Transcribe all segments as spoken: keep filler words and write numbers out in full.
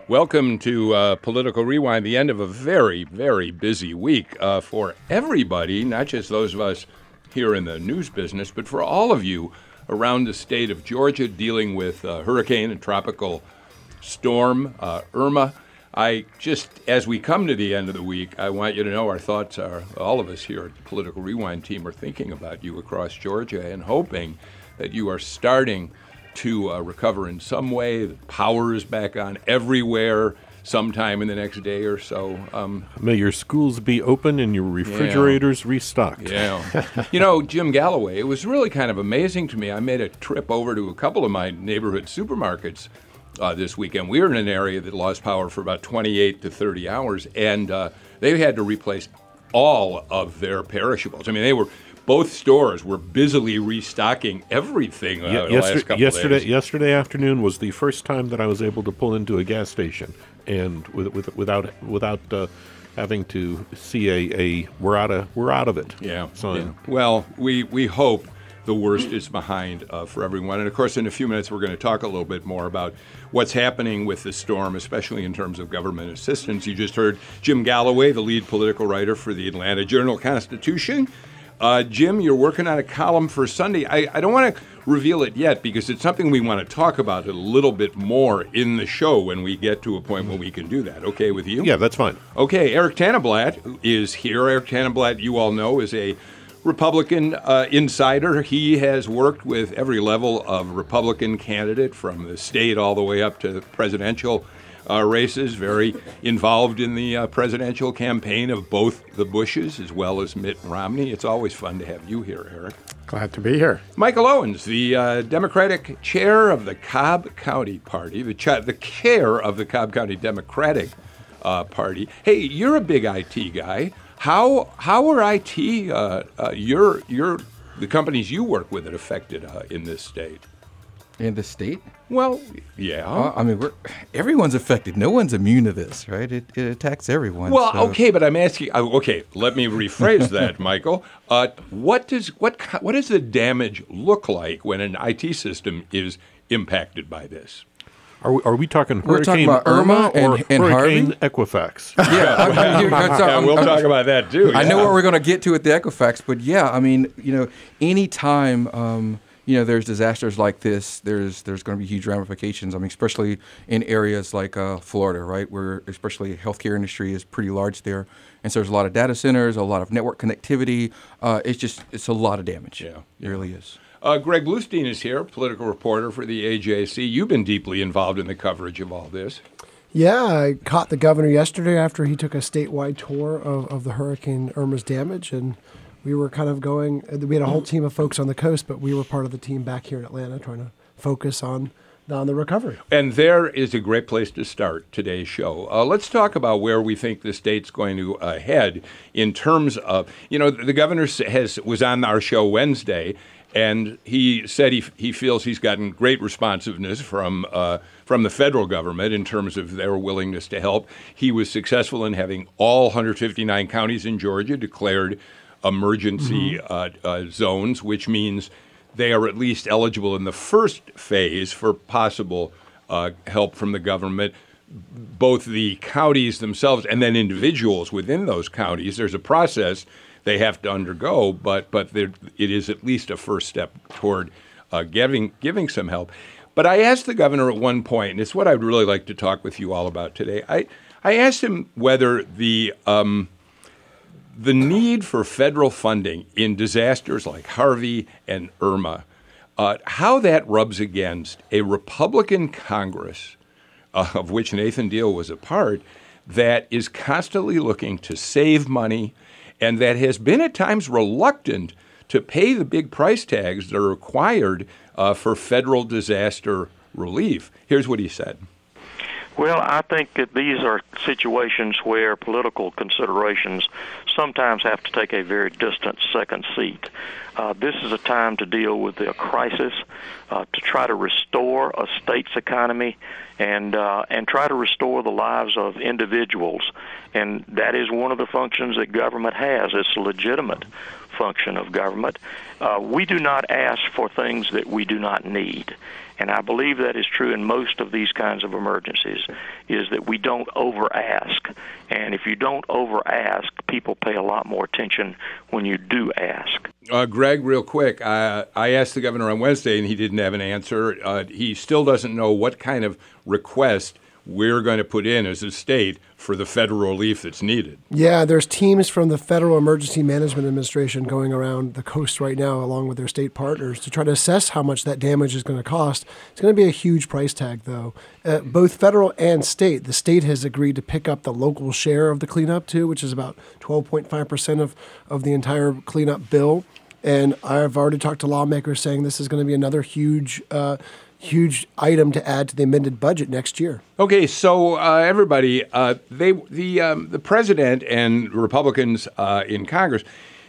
Welcome to uh, Political Rewind, the end of a very, very busy week uh, for everybody, not just those of us here in the news business, but for all of you around the state of Georgia dealing with uh, hurricane and tropical storm uh, Irma. I just, as we come to the end of the week, I want you to know our thoughts are, all of us here at the Political Rewind team are thinking about you across Georgia and hoping that you are starting to uh, recover in some way. The power is back on everywhere sometime in the next day or so. Um, May your schools be open and your refrigerators yeah. restocked. Yeah. You know, Jim Galloway, it was really kind of amazing to me. I made a trip over to a couple of my neighborhood supermarkets uh, this weekend. We were in an area that lost power for about twenty-eight to thirty hours, and uh, they had to replace all of their perishables. I mean, they were... Both stores were busily restocking everything uh, Ye- the yester- last couple yesterday, of days. Yesterday afternoon was the first time that I was able to pull into a gas station, and with, with, without without uh, having to see a, a we're out of we're out of it. Yeah. sign. yeah. Well, we we hope the worst is behind uh, for everyone, and of course, in a few minutes, we're going to talk a little bit more about what's happening with the storm, especially in terms of government assistance. You just heard Jim Galloway, the lead political writer for the Atlanta Journal-Constitution. Uh, Jim, you're working on a column for Sunday. I, I don't want to reveal it yet because it's something we want to talk about a little bit more in the show when we get to a point where we can do that. Okay with you? Yeah, that's fine. Okay, Eric Tanenblatt is here. Eric Tanenblatt, you all know, is a Republican uh, insider. He has worked with every level of Republican candidate from the state all the way up to presidential Uh, races, very involved in the uh, presidential campaign of both the Bushes as well as Mitt Romney. It's always fun to have you here, Eric. Glad to be here. Michael Owens, the uh, Democratic chair of the Cobb County Party, the, ch- the chair of the Cobb County Democratic uh, Party. Hey, you're a big I T guy. How how are I T, uh, uh, your, your, the companies you work with, it affected uh, in this state? In the state? Well, yeah. Uh, I mean, we're, everyone's affected. No one's immune to this, right? It, it attacks everyone. Well, so. okay, but I'm asking. uh, Okay, let me rephrase that, Michael. Uh, what does what ki- what does the damage look like when an I T system is impacted by this? Are we, are we talking We're Hurricane talking about Irma and- or and Hurricane Harvey? Equifax? Yeah, I, I, you- I'm sorry, Yeah, I'm- we'll I'm- talk about that too. I know yeah. what we're going to get to at the Equifax, but yeah, I mean, you know, any time um, you know there's disasters like this, there's there's going to be huge ramifications. I mean, especially in areas like uh, Florida, right, where especially healthcare industry is pretty large there, and so there's a lot of data centers, a lot of network connectivity. Uh, it's just it's a lot of damage. Yeah, it really is. Uh, Greg Bluestein is here, political reporter for the A J C. You've been deeply involved in the coverage of all this. Yeah, I caught the governor yesterday after he took a statewide tour of, of the Hurricane Irma's damage, and we were kind of going, we had a whole team of folks on the coast, but we were part of the team back here in Atlanta trying to focus on, on the recovery. And there is a great place to start today's show. Uh, let's talk about where we think the state's going to uh, head in terms of, you know, the governor has was on our show Wednesday, and he said he he feels he's gotten great responsiveness from uh, from the federal government in terms of their willingness to help. He was successful in having all one hundred fifty-nine counties in Georgia declared emergency mm-hmm. uh, uh, zones, which means they are at least eligible in the first phase for possible uh, help from the government. Both the counties themselves and then individuals within those counties. There's a process they have to undergo, but but there, it is at least a first step toward uh, giving giving some help. But I asked the governor at one point, and it's what I'd really like to talk with you all about today. I I asked him whether the um, the need for federal funding in disasters like Harvey and Irma, uh, how that rubs against a Republican Congress, uh, of which Nathan Deal was a part, that is constantly looking to save money and that has been at times reluctant to pay the big price tags that are required uh, for federal disaster relief. Here's what he said. Well, I think that these are situations where political considerations sometimes have to take a very distant second seat. Uh, this is a time to deal with a crisis, uh, to try to restore a state's economy, and uh, and try to restore the lives of individuals. And that is one of the functions that government has. It's legitimate function of government. Uh, we do not ask for things that we do not need. And I believe that is true in most of these kinds of emergencies, is that we don't over-ask. And if you don't over-ask, people pay a lot more attention when you do ask. Uh, Greg, real quick, uh, I asked the governor on Wednesday, and he didn't have an answer. Uh, he still doesn't know what kind of request we're going to put in as a state for the federal relief that's needed. Yeah, there's teams from the Federal Emergency Management Administration going around the coast right now, along with their state partners, to try to assess how much that damage is going to cost. It's going to be a huge price tag, though. Uh, both federal and state. The state has agreed to pick up the local share of the cleanup, too, which is about twelve point five percent of, of the entire cleanup bill. And I've already talked to lawmakers saying this is going to be another huge uh huge item to add to the amended budget next year. Okay, so uh, everybody, uh, they the um, the president and Republicans uh, in Congress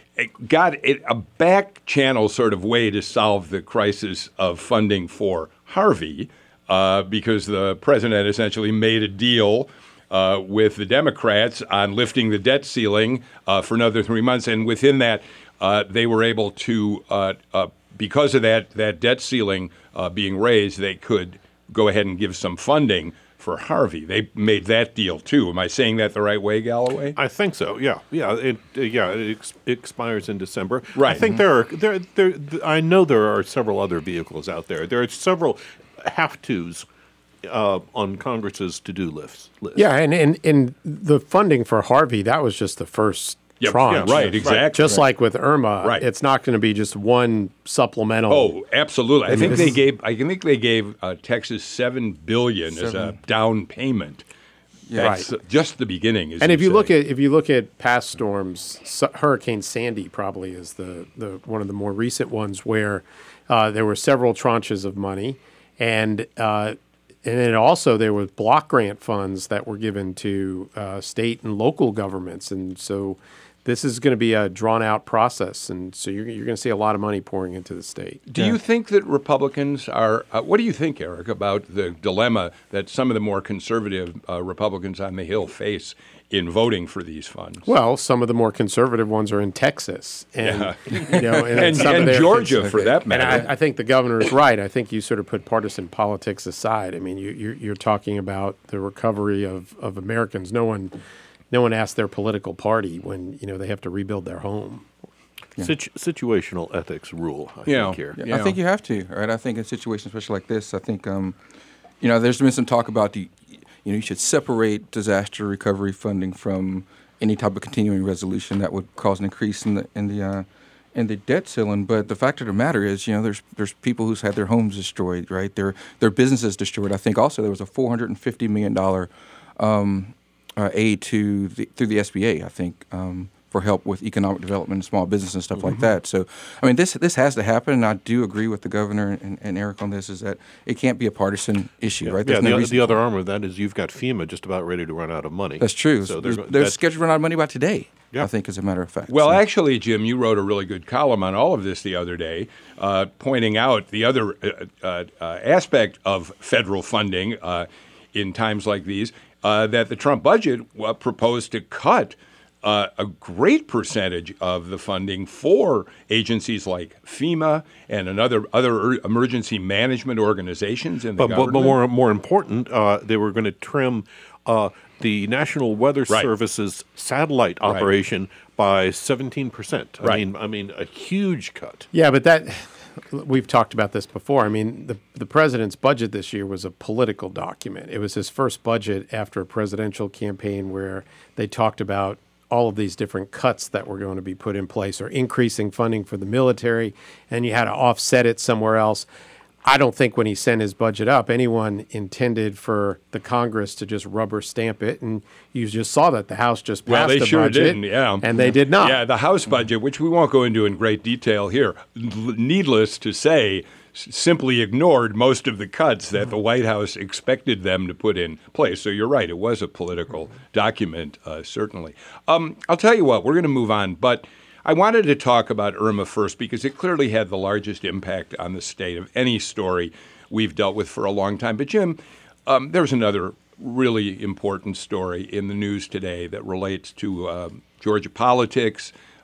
got it, a back channel sort of way to solve the crisis of funding for Harvey, uh, because the president essentially made a deal uh, with the Democrats on lifting the debt ceiling uh, for another three months, and within that, uh, they were able to. Uh, uh, Because of that, that debt ceiling uh, being raised, they could go ahead and give some funding for Harvey. They made that deal too. Am I saying that the right way, Galloway? I think so. Yeah, yeah. It uh, yeah it ex- expires in December. Right. I think there are there there. I know there are several other vehicles out there. There are several have tos uh, on Congress's to do lists. List. Yeah, and, and and the funding for Harvey, that was just the first. Yep. Tranche. Yeah, right, exactly. Just right. like with Irma, right. It's not going to be just one supplemental. Oh, absolutely. I, I think mean, they is, gave. I think they gave uh, Texas seven billion dollars as a down payment. Yeah. That's Right. just the beginning. As and if you say. look at if you look at past storms, so Hurricane Sandy probably is the, the one of the more recent ones where uh, there were several tranches of money, and uh, and then also there was block grant funds that were given to uh, state and local governments, and so. This is going to be a drawn-out process, and so you're, you're going to see a lot of money pouring into the state. Do yeah. you think that Republicans are uh, – what do you think, Eric, about the dilemma that some of the more conservative uh, Republicans on the Hill face in voting for these funds? Well, some of the more conservative ones are in Texas. And, yeah. you know, and, and, some and of their, Georgia, for that matter. And I, I think the governor is right. I think you sort of put partisan politics aside. I mean, you, you're, you're talking about the recovery of, of Americans. No one – No one asks their political party when you know they have to rebuild their home. Yeah. Situ- situational ethics rule, I yeah. think here. Yeah, yeah. I think you have to, right? I think in situations especially like this, I think, um, you know, there's been some talk about the, you know, you should separate disaster recovery funding from any type of continuing resolution that would cause an increase in the in the uh, in the debt ceiling. But the fact of the matter is, you know, there's there's people who's had their homes destroyed, right? Their their businesses destroyed. I think also there was a four hundred fifty million dollars um, uh, aid to the, through the S B A, I think, um, for help with economic development and small business and stuff mm-hmm. like that. So, I mean, this this has to happen, and I do agree with the governor and, and Eric on this, is that it can't be a partisan issue, yeah. right? There's yeah, no the, reason the other arm of that is you've got FEMA just about ready to run out of money. That's true. So they're, they're, they're that's, scheduled to run out of money by today, yeah. I think, as a matter of fact. Well, so. actually, Jim, you wrote a really good column on all of this the other day, uh, pointing out the other uh, uh, uh, aspect of federal funding uh, in times like these, uh, that the Trump budget uh, proposed to cut Uh, a great percentage of the funding for agencies like FEMA and another other emergency management organizations in the but, government. But more more important, uh, they were going to trim uh, the National Weather right. Service's satellite right. operation by seventeen percent. I right. mean, I mean, a huge cut. Yeah, but that we've talked about this before. I mean, the the president's budget this year was a political document. It was his first budget after a presidential campaign where they talked about all of these different cuts that were going to be put in place, or increasing funding for the military, and you had to offset it somewhere else. I don't think when he sent his budget up, anyone intended for the Congress to just rubber stamp it, and you just saw that the House just passed well, they the sure budget, didn't, yeah. and they did not. Yeah, the House budget, which we won't go into in great detail here, needless to say, simply ignored most of the cuts that the White House expected them to put in place. So you're right, it was a political document, uh, certainly. Um, I'll tell you what, we're going to move on, but I wanted to talk about Irma first because it clearly had the largest impact on the state of any story we've dealt with for a long time. But Jim, um, there's another really important story in the news today that relates to uh, Georgia politics,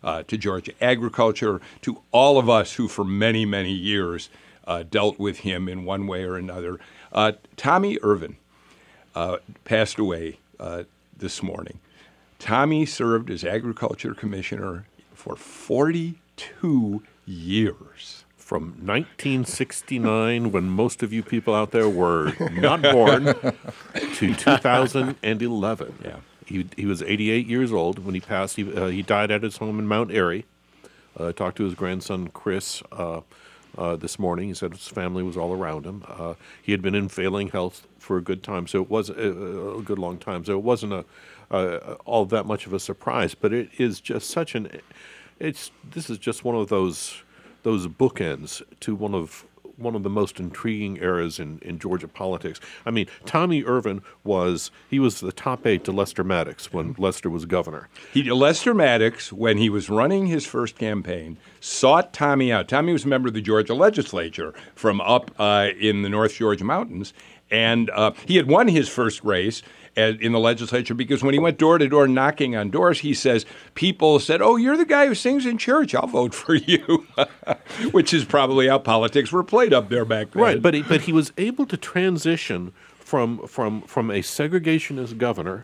uh, to Georgia agriculture, to all of us who for many, many years uh, dealt with him in one way or another. Uh, Tommy Irvin uh, passed away uh, this morning. Tommy served as agriculture commissioner for forty-two years. From nineteen sixty-nine, when most of you people out there were not born, to two thousand eleven. Yeah. He he was eighty-eight years old when he passed. He, uh, he died at his home in Mount Airy. I uh, talked to his grandson, Chris, uh, uh, this morning. He said his family was all around him. Uh, he had been in failing health for a good time, so it was a, a good long time. So it wasn't a uh, all that much of a surprise, but it is just such an. It's this is just one of those. those bookends to one of one of the most intriguing eras in, in Georgia politics. I mean, Tommy Irvin was he was the top aide to Lester Maddox when Lester was governor. He, Lester Maddox, when he was running his first campaign, sought Tommy out. Tommy was a member of the Georgia legislature from up uh, in the North Georgia mountains, and uh, he had won his first race in the legislature because when he went door to door knocking on doors, he says, people said, oh, you're the guy who sings in church. I'll vote for you, which is probably how politics were played up there back then. Right, but he, but he was able to transition from from from a segregationist governor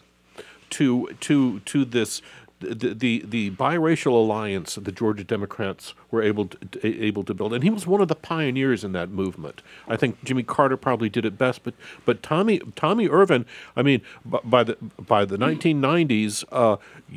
to to to this the the, the biracial alliance that the Georgia Democrats were able to, able to build, and he was one of the pioneers in that movement. I think Jimmy Carter probably did it best, but but Tommy Tommy Irvin, I mean, by the by the nineteen nineties, uh,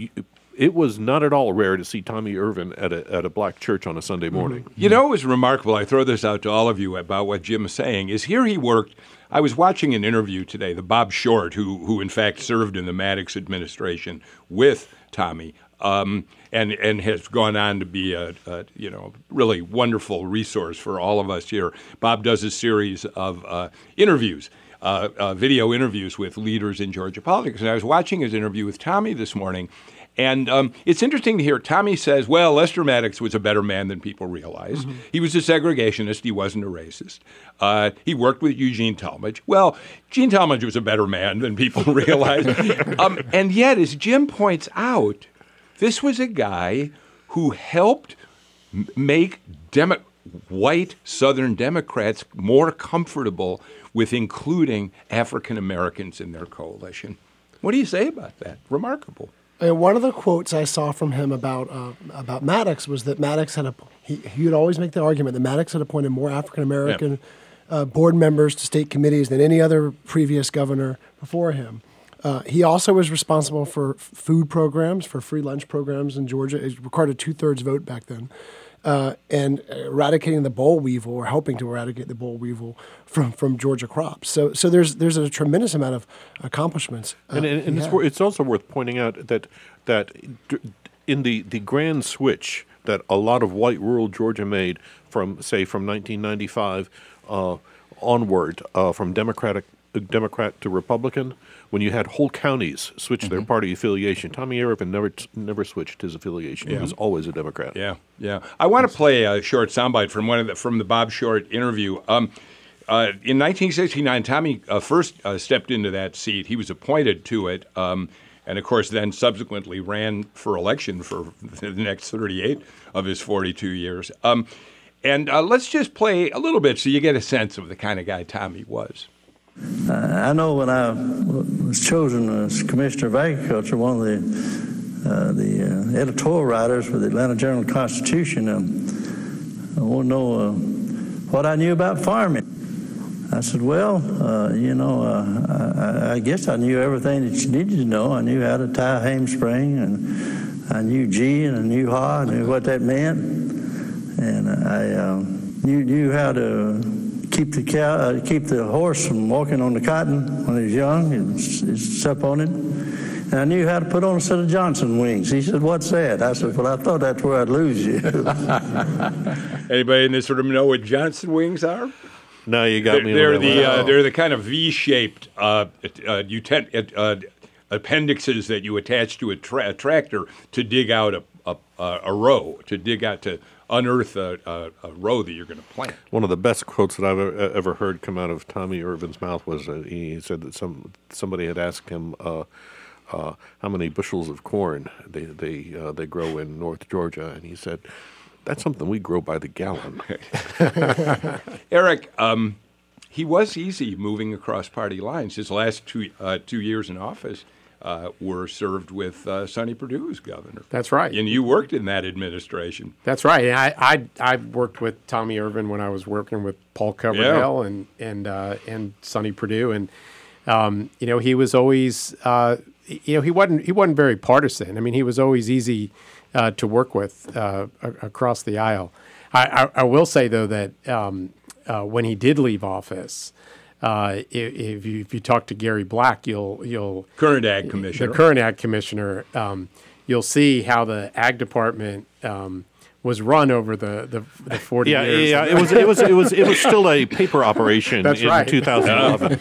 it was not at all rare to see Tommy Irvin at a at a black church on a Sunday morning. Mm-hmm. You know, it was remarkable. I throw this out to all of you about what Jim is saying. Is here he worked. I was watching an interview today, the Bob Short, who who in fact served in the Maddox administration with Tommy, um, and and has gone on to be a, a you know really wonderful resource for all of us here. Bob does a series of uh, interviews, uh, uh, video interviews with leaders in Georgia politics, and I was watching his interview with Tommy this morning. And um, it's interesting to hear Tommy says, well, Lester Maddox was a better man than people realized. Mm-hmm. He was a segregationist. He wasn't a racist. Uh, he worked with Eugene Talmadge. Well, Gene Talmadge was a better man than people realized. um, and yet, as Jim points out, this was a guy who helped m- make Demo- white Southern Democrats more comfortable with including African Americans in their coalition. What do you say about that? Remarkable. And one of the quotes I saw from him about uh, about Maddox was that Maddox had a he he would always make the argument that Maddox had appointed more African American yep. uh, board members to state committees than any other previous governor before him. Uh, he also was responsible for food programs, for free lunch programs in Georgia. It required a two-thirds vote back then. Uh, and eradicating the boll weevil, or helping to eradicate the boll weevil from, from Georgia crops. So so there's there's a tremendous amount of accomplishments. Uh, and and, and it's, it's also worth pointing out that that in the, the grand switch that a lot of white rural Georgia made from, say, from nineteen ninety-five uh, onward, uh, from Democratic Democrat to Republican, when you had whole counties switch mm-hmm. their party affiliation, Tommy Irvin never never switched his affiliation. Yeah. He was always a Democrat. Yeah, yeah. I want to play a short soundbite from one of the, from the Bob Short interview. Um, uh, in nineteen sixty-nine, Tommy uh, first uh, stepped into that seat. He was appointed to it, um, and of course, then subsequently ran for election for the next thirty-eight of his forty-two years. Um, and uh, let's just play a little bit so you get a sense of the kind of guy Tommy was. Uh, I know when I was chosen as Commissioner of Agriculture, one of the uh, the uh, editorial writers for the Atlanta Journal-Constitution um, I want to know uh, what I knew about farming. I said, well, uh, you know, uh, I, I guess I knew everything that you needed to know. I knew how to tie a hamstring, and I knew G, and I knew Ha, I knew what that meant, and I um, knew knew how to keep the cow, uh, keep the horse from walking on the cotton when he was young and step on it. And I knew how to put on a set of Johnson wings. He said, what's that? I said, well, I thought that's where I'd lose you. Anybody in this room know what Johnson wings are? No, you got they're, me. They're the uh, they're the kind of V-shaped uh, uh, uten- uh, appendixes that you attach to a, tra- a tractor to dig out a, a, a row, to dig out to unearth a, a, a row that you're going to plant. One of the best quotes that I've ever, ever heard come out of Tommy Irvin's mouth was uh, he said that some somebody had asked him, uh, uh, how many bushels of corn they they uh, they grow in North Georgia, and he said, "That's something we grow by the gallon." Eric, um, he was easy moving across party lines. His last two uh, two years in office uh, were served with uh, Sonny Perdue as governor. That's right. And you worked in that administration. That's right. I, I I worked with Tommy Irvin when I was working with Paul Coverdale Yeah. and and uh, and Sonny Perdue, and um, you know he was always uh, you know he wasn't he wasn't very partisan. I mean he was always easy uh, to work with uh, a- across the aisle. I, I, I will say though that um, uh, when he did leave office. Uh, if, if, you, if you talk to Gary Black, you'll you'll Current ag commissioner. the current ag commissioner, um, you'll see how the ag department um, was run over the the, the forty Yeah, years. yeah, it was it was it was it was still a paper operation That's in right. two thousand eleven.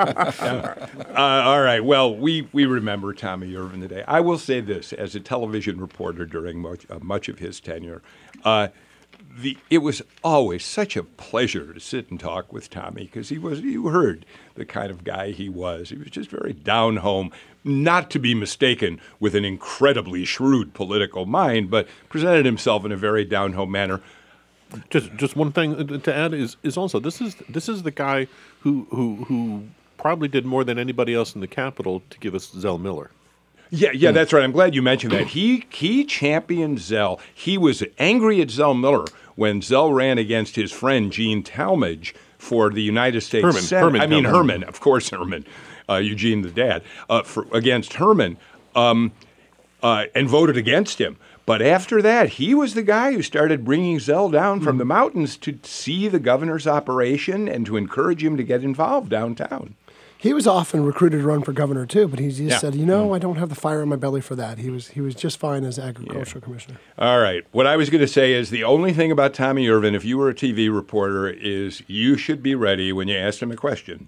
Uh, all right. Well, we, we remember Tommy Irvin today. I will say this as a television reporter during much, uh, much of his tenure. Uh, The, it was always such a pleasure to sit and talk with Tommy because he was, you heard the kind of guy he was. He was just very down home, not to be mistaken with an incredibly shrewd political mind, but presented himself in a very down home manner. Just just one thing to add is is also this is this is the guy who who who probably did more than anybody else in the Capitol to give us Zell Miller. Yeah, yeah, that's right. I'm glad you mentioned that. He he championed Zell. He was angry at Zell Miller when Zell ran against his friend Gene Talmadge for the United States Herman, Senate. Herman I mean Talmadge. Herman, of course, Herman, uh, Eugene the dad, uh, for, against Herman, um, uh, and voted against him. But after that, he was the guy who started bringing Zell down from the mountains to see the governor's operation and to encourage him to get involved downtown. He was often recruited to run for governor too, but he just Yeah. said, "You know, I don't have the fire in my belly for that." He was he was just fine as agricultural commissioner. All right. What I was going to say is the only thing about Tommy Irvin, if you were a T V reporter, is you should be ready when you asked him a question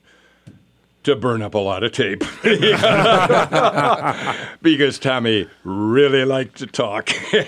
to burn up a lot of tape. Because Tommy really liked to talk.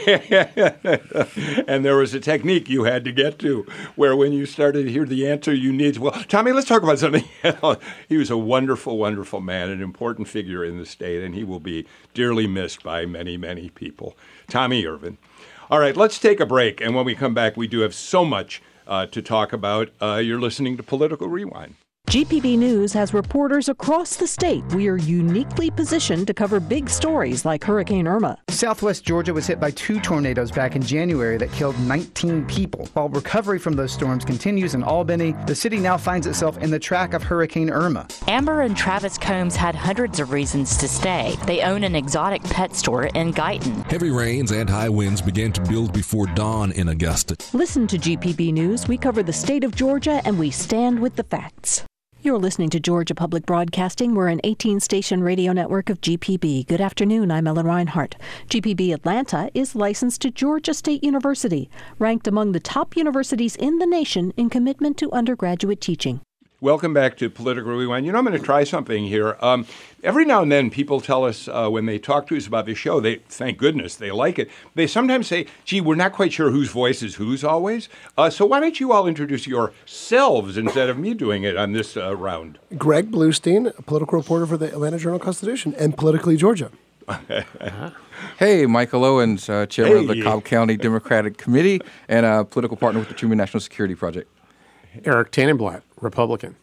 And there was a technique you had to get to where when you started to hear the answer you need, well, Tommy, let's talk about something else. He was a wonderful, wonderful man, an important figure in the state, and he will be dearly missed by many, many people. Tommy Irvin. All right, let's take a break. And when we come back, we do have so much uh, to talk about. Uh, you're listening to Political Rewind. G P B News has reporters across the state. We are uniquely positioned to cover big stories like Hurricane Irma. Southwest Georgia was hit by two tornadoes back in January that killed nineteen people. While recovery from those storms continues in Albany, the city now finds itself in the track of Hurricane Irma. Amber and Travis Combs had hundreds of reasons to stay. They own an exotic pet store in Guyton. Heavy rains and high winds began to build before dawn in Augusta. Listen to G P B News. We cover the state of Georgia and we stand with the facts. You're listening to Georgia Public Broadcasting. We're an eighteen-station radio network of G P B. Good afternoon. I'm Ellen Reinhardt. G P B Atlanta is licensed to Georgia State University, ranked among the top universities in the nation in commitment to undergraduate teaching. Welcome back to Political Rewind. You know, I'm going to try something here. Um, every now and then, people tell us uh, when they talk to us about this show, they thank goodness they like it. They sometimes say, gee, we're not quite sure whose voice is whose always. Uh, so why don't you all introduce yourselves instead of me doing it on this uh, round? Greg Bluestein, a political reporter for the Atlanta Journal-Constitution and Politically Georgia. Hey, Michael Owens, uh, chairman of Hey. the Cobb County Democratic Committee and a political partner with the Truman National Security Project. Eric Tannenblatt, Republican.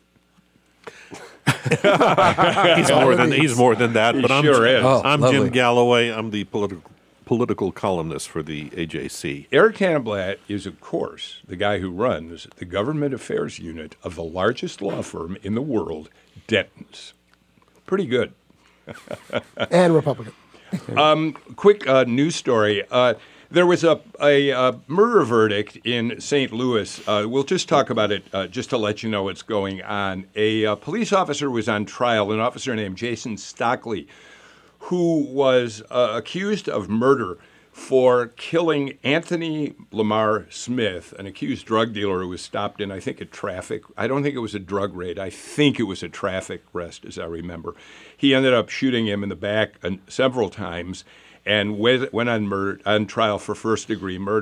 He's more than he's more than that. He But I'm sure is. Oh, I'm lovely. Jim Galloway. I'm the political political columnist for the A J C. Eric Tannenblatt is, of course, the guy who runs the government affairs unit of the largest law firm in the world, Denton's. Pretty good. And Republican. Um, quick uh, news story. Uh, there was a, a, a murder verdict in Saint Louis. Uh, we'll just talk about it uh, just to let you know what's going on. A uh, police officer was on trial, an officer named Jason Stockley, who was uh, accused of murder for killing Anthony Lamar Smith, an accused drug dealer who was stopped in, I think, a traffic. I don't think it was a drug raid. I think it was a traffic arrest, as I remember. He ended up shooting him in the back uh, several times and went on, murder, on trial for first-degree murder.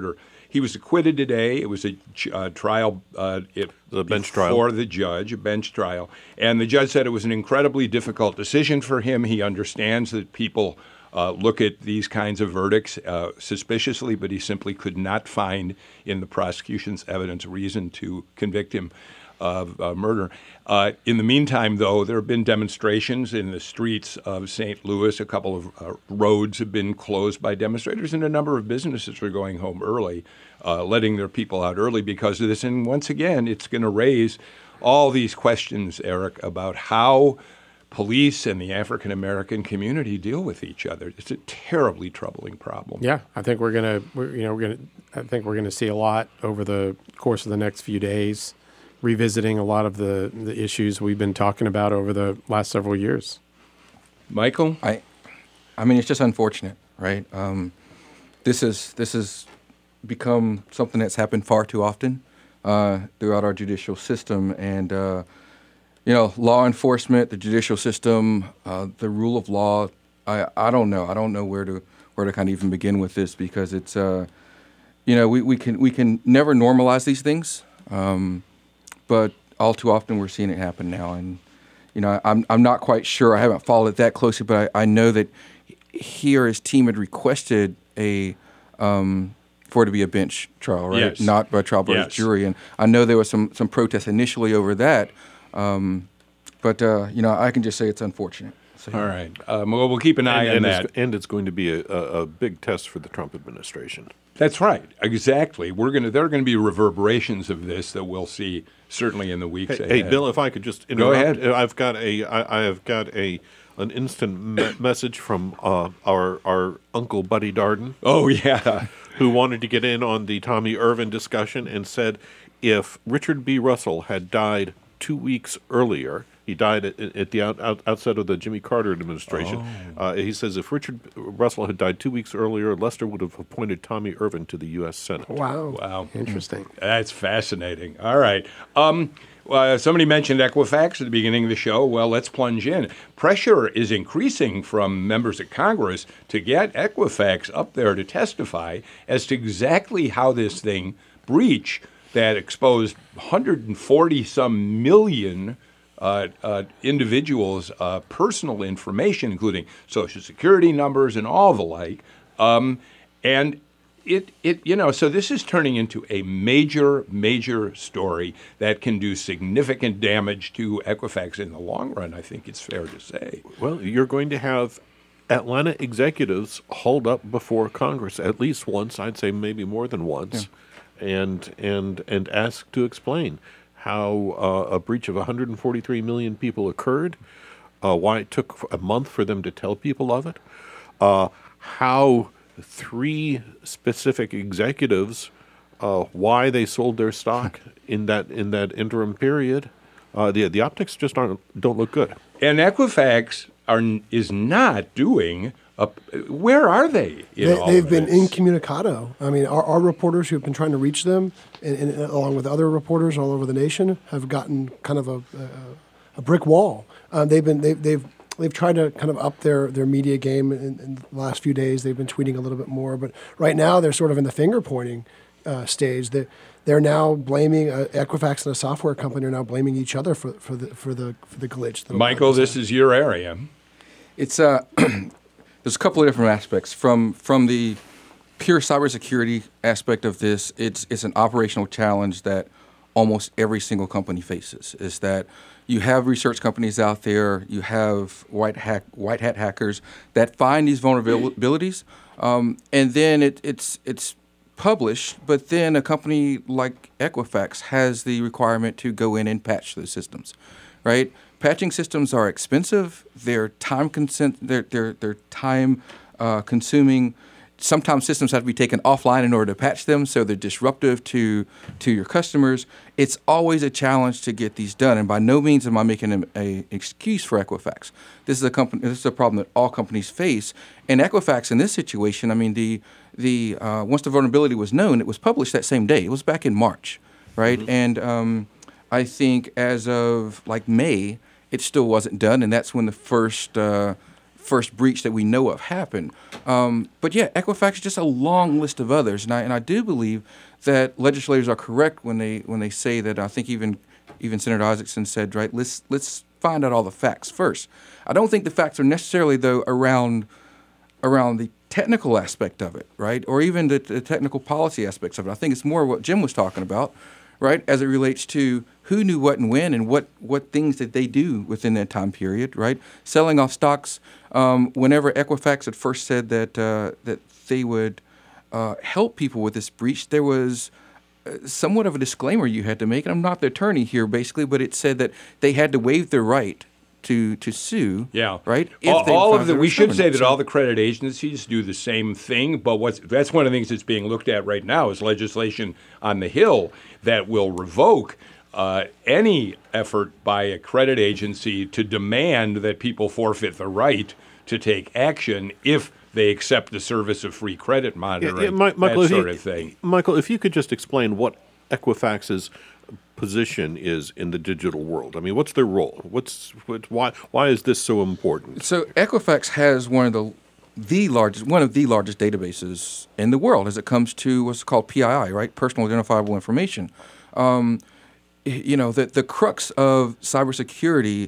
he was acquitted today. It was a uh, trial uh, it, the bench trial before the judge, a bench trial. And the judge said it was an incredibly difficult decision for him. He understands that people uh, look at these kinds of verdicts uh, suspiciously, but he simply could not find in the prosecution's evidence reason to convict him of uh, murder. Uh, in the meantime, though, there have been demonstrations in the streets of Saint Louis. A couple of uh, roads have been closed by demonstrators, and a number of businesses are going home early, uh, letting their people out early because of this. And once again, it's going to raise all these questions, Eric, about how police and the African American community deal with each other. It's a terribly troubling problem. Yeah, I think we're gonna, we're, you know, we're gonna, I think we're gonna see a lot over the course of the next few days, revisiting a lot of the, the issues we've been talking about over the last several years. Michael? I I mean, it's just unfortunate, right? Um, this is this has become something that's happened far too often uh, throughout our judicial system. And, uh, you know, law enforcement, the judicial system, uh, the rule of law, I, I don't know. I don't know where to where to kind of even begin with this because it's, uh, you know, we, we can we can never normalize these things. Um, But all too often we're seeing it happen now, and you know I'm I'm not quite sure. I haven't followed it that closely, but I, I know that he or his team had requested a um, for it to be a bench trial, right? Yes. Not by trial by Yes. jury. And I know there was some some protests initially over that, um, but uh, you know I can just say it's unfortunate. So, All right. Um, well, we'll keep an eye and, on and that. It's, and it's going to be a, a, a big test for the Trump administration. That's right. Exactly. We're gonna. There are going to be reverberations of this that we'll see certainly in the weeks Hey, ahead. hey, Bill, if I could just Go interrupt. ahead. I've got a I, I have got a an instant me- message from uh, our our Uncle Buddy Darden. Oh yeah, who wanted to get in on the Tommy Irvin discussion and said if Richard B. Russell had died two weeks earlier. He died at, at the out, out, outset of the Jimmy Carter administration. Oh. Uh, he says if Richard Russell had died two weeks earlier, Lester would have appointed Tommy Irvin to the U S Senate. Wow. Wow. Interesting. That's fascinating. All right. Um, uh, somebody mentioned Equifax at the beginning of the show. Well, let's plunge in. Pressure is increasing from members of Congress to get Equifax up there to testify as to exactly how this thing breach that exposed one hundred forty some million Uh, uh, individuals' uh, personal information, including Social Security numbers and all the like, um, and it it you know so this is turning into a major major story that can do significant damage to Equifax in the long run. I think it's fair to say. Well, you're going to have Atlanta executives hauled up before Congress at least once. I'd say maybe more than once, yeah. and and and asked to explain how uh, a breach of one hundred forty-three million people occurred, uh, why it took a month for them to tell people of it, uh, how three specific executives, uh, why they sold their stock in that in that interim period. Uh, the the optics just aren't don't look good. And Equifax are is not doing. Uh, where are they? In they, all they've of been this? incommunicado. I mean, our, our reporters who have been trying to reach them, and, and along with other reporters all over the nation, have gotten kind of a, a, a brick wall. Um, they've been they, they've they've tried to kind of up their, their media game in, in the last few days. They've been tweeting a little bit more, but right now they're sort of in the finger pointing uh, stage. They they're now blaming uh, Equifax and a software company are now blaming each other for for the for the for the glitch. Michael, this is your area. It's uh. There's a couple of different aspects. From from the pure cybersecurity aspect of this, it's it's an operational challenge that almost every single company faces. Is that you have research companies out there, you have white hack white hat hackers that find these vulnerabilities, um, and then it, it's it's published. But then a company like Equifax has the requirement to go in and patch those systems, right? Patching systems are expensive. They're time consent. They're they're they're time uh, consuming. Sometimes systems have to be taken offline in order to patch them, so they're disruptive to to your customers. It's always a challenge to get these done, and by no means am I making an a excuse for Equifax. This is a company. This is a problem that all companies face. And Equifax in this situation, I mean, the the uh, once the vulnerability was known, it was published that same day. It was back in March, right? Mm-hmm. And um, I think as of like May, it still wasn't done, and that's when the first uh, first breach that we know of happened. Um, but yeah, Equifax is just a long list of others, and I and I do believe that legislators are correct when they when they say that. I think even even Senator Isaacson said, right, let's let's find out all the facts first. I don't think the facts are necessarily though around around the technical aspect of it, right, or even the, the technical policy aspects of it. I think it's more what Jim was talking about, right, as it relates to who knew what and when and what, what things did they do within that time period, right? Selling off stocks. Um, whenever Equifax had first said that uh, that they would uh, help people with this breach, there was uh, somewhat of a disclaimer you had to make. And I'm not the attorney here, basically, but it said that they had to waive their right to to sue. Yeah. Right. If all all of the we should say that so, all the credit agencies do the same thing, but what's that's one of the things that's being looked at right now is legislation on the Hill that will revoke uh, any effort by a credit agency to demand that people forfeit the right to take action if they accept the service of free credit monitoring, yeah, yeah, My, Michael, that sort you, of thing. Michael, if you could just explain what Equifax's position is in the digital world. I mean, what's their role? What's what, why why is this so important? So Equifax has one of the the largest one of the largest databases in the world as it comes to what's called P I I, right? Personal identifiable information. Um, you know, the the crux of cybersecurity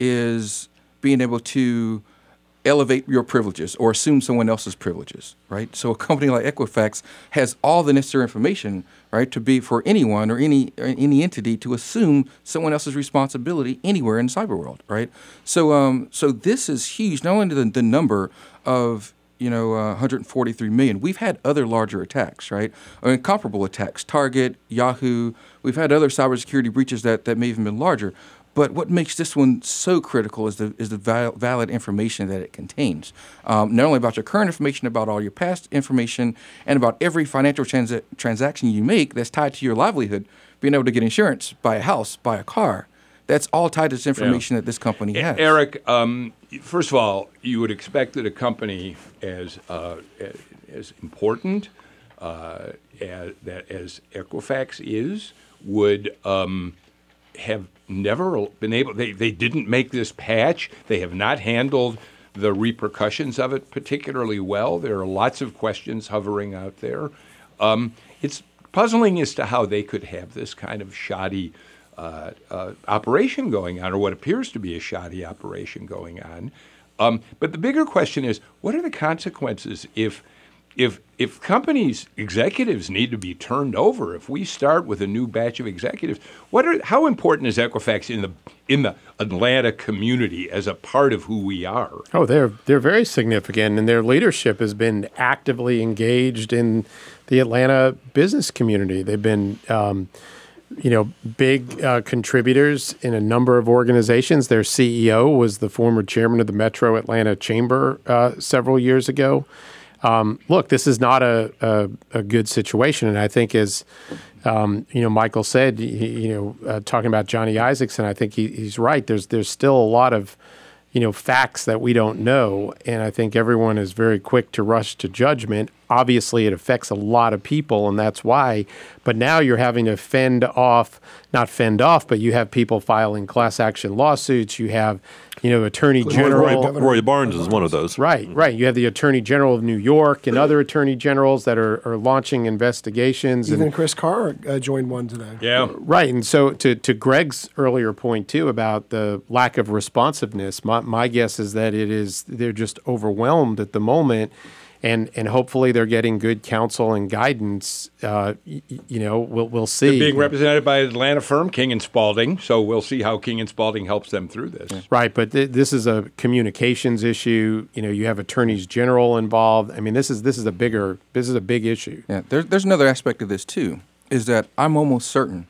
is being able to elevate your privileges or assume someone else's privileges, right? So a company like Equifax has all the necessary information, right, to be for anyone or any or any entity to assume someone else's responsibility anywhere in the cyber world, right? So um, so this is huge. Not only the, the number of you know uh, one hundred forty-three million, we've had other larger attacks, right? I mean, comparable attacks, Target, Yahoo. We've had other cybersecurity breaches that that may have been larger. But what makes this one so critical is the is the val- valid information that it contains. Um, not only about your current information, about all your past information, and about every financial trans- transaction you make that's tied to your livelihood, being able to get insurance, buy a house, buy a car. That's all tied to this information yeah. that this company has. Eric, um, first of all, you would expect that a company as uh, as important uh, as, that as Equifax is would um, have never been able, they, they didn't make this patch. They have not handled the repercussions of it particularly well. There are lots of questions hovering out there. Um, it's puzzling as to how they could have this kind of shoddy uh, uh, operation going on, or what appears to be a shoddy operation going on. Um, but the bigger question is, what are the consequences if If if companies' executives need to be turned over, if we start with a new batch of executives, what are how important is Equifax in the in the Atlanta community as a part of who we are? Oh, they're they're very significant, and their leadership has been actively engaged in the Atlanta business community. They've been, um, you know, big uh, contributors in a number of organizations. Their C E O was the former chairman of the Metro Atlanta Chamber uh, several years ago. Um, look, this is not a, a, a good situation, and I think as um, you know, Michael said, he, you know, uh, talking about Johnny Isaacson, I think he, he's right. There's there's still a lot of you know facts that we don't know, and I think everyone is very quick to rush to judgment. Obviously, it affects a lot of people, and that's why. But now you're having to fend off, not fend off, but you have people filing class action lawsuits. You have, you know, Attorney General. Roy, Roy Barnes is one of those. Right, right. You have the Attorney General of New York and other attorney generals that are, are launching investigations. Even and, Chris Carr uh, joined one today. Yeah. Right. And so to, to Greg's earlier point, too, about the lack of responsiveness, my, my guess is that it is they're just overwhelmed at the moment. And and hopefully they're getting good counsel and guidance. Uh, y- you know, we'll we'll see. They're being represented by an Atlanta firm, King and Spalding. So we'll see how King and Spalding helps them through this. Right, but th- this is a communications issue. You know, you have attorneys general involved. I mean, this is this is a bigger this is a big issue. Yeah, there's there's another aspect of this too, is that I'm almost certain